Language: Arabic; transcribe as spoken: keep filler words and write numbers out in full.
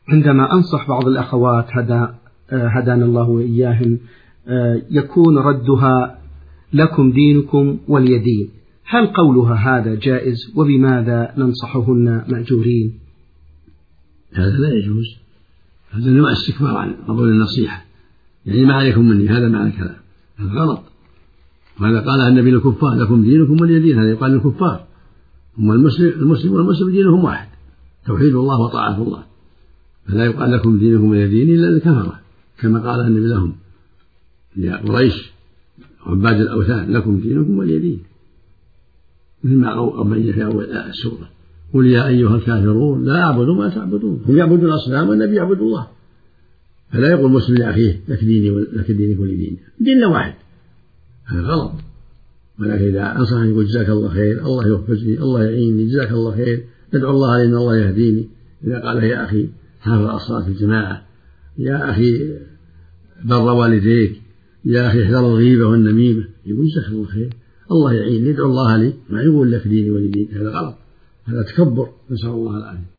عندما أنصح بعض الأخوات هدا هدانا الله وإياهم يكون ردها لكم دينكم ولي دين، هل قولها هذا جائز؟ وبماذا ننصحهن مأجورين؟ هذا لا يجوز، هذا نوع استكبار عن قبول النصيحة، يعني ما عليكم مني، هذا معنى الكلام، هذا غلط. وهذا قال النبي للكفار لكم دينكم ولي دين، هذا يقال للكفار، هم المسلم المسلم والمسلم دينهم واحد، توحيد الله وطاعة الله، فلا يقال لكم دينكم ولي دين إلا الكفرة، كما قال النبي لهم يا قريش عباد الأوثان لكم دينكم ولي دين، مثل ما أبين في أول السورة قل يا أيها الكافرون لا أعبد ما تعبدون، هم يعبدون الأصنام والنبي يعبد الله، فلا يقول مسلم لأخيه لك ديني لك دينك ولي دين، ديننا واحد، هذا غلط. ولكن إذا أنصحني يقول جزاك الله خير، الله يوفقني، الله يعيني، جزاك الله خير، ندعو الله لأن الله يهديني. إذا قال يا أخي حافظ الصلاة في الجماعة، يا أخي بر والديك، يا أخي احذر الغيبة والنميمة، يقول جزاك الله خير، الله يعيني، ندعو الله لي، ما يقول لك ديني ولي دين، هذا غلط، هذا تكبر، نسأل الله العافية.